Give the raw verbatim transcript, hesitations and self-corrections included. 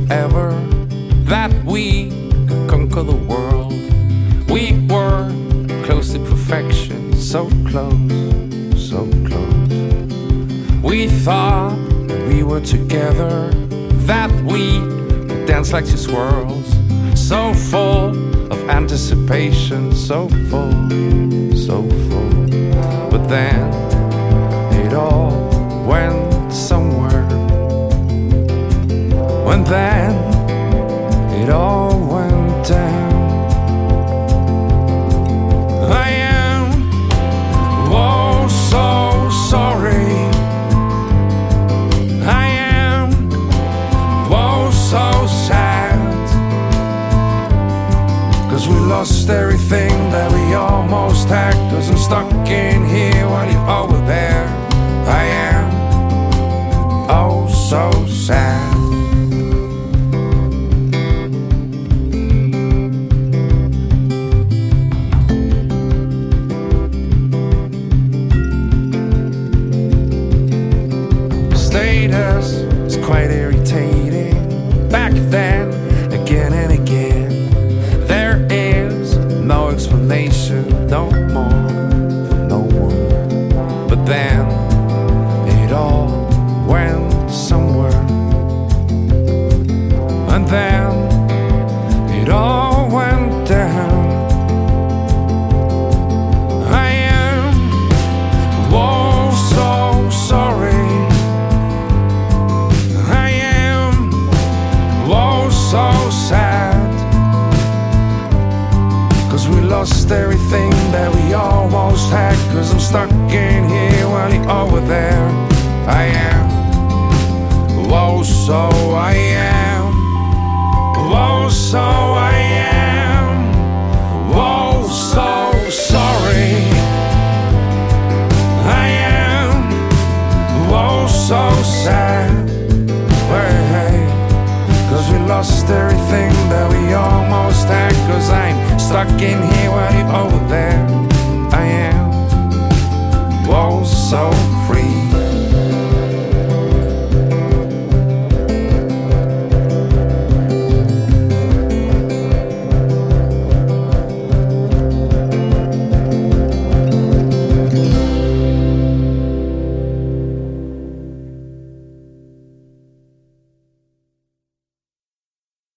forever that we could conquer the world. We were close to perfection, so close, so close. We thought we were together, that we would dance like two swirls, so full of anticipation, so full, so full. But then it all went somewhere. And then it all went down. I am oh so sorry. I am oh so sad, 'cause we lost everything that we almost had. 'Cause I'm stuck in here while you're over there. I am oh so sad. Status is quite irritating. Back then, again and again, there is no explanation, no more for no one. But then it all went somewhere. And then it all went down. I am oh so sorry. I am oh so sad, 'cause we lost everything that we almost had. 'Cause I'm stuck in here while you're over there. I am oh so I am oh so I am oh so sorry. I am oh so sad. Hey, 'cause we lost everything that we almost had. 'Cause I'm stuck in here while you're over there. I am oh so